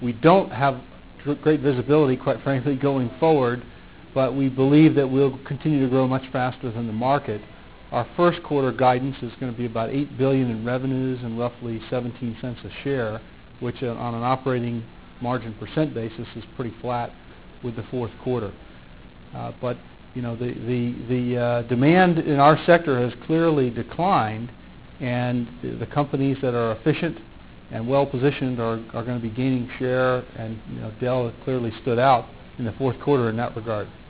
We don't have great visibility, quite frankly, going forward, but we believe that we'll continue to grow much faster than the market. Our first quarter guidance is going to be about $8 billion in revenues and roughly 17 cents a share, which on an operating margin percent basis is pretty flat with the fourth quarter. But you know, the demand in our sector has clearly declined, and the companies that are efficient and well positioned are going to be gaining share, and you know, Dell clearly stood out in the fourth quarter in that regard.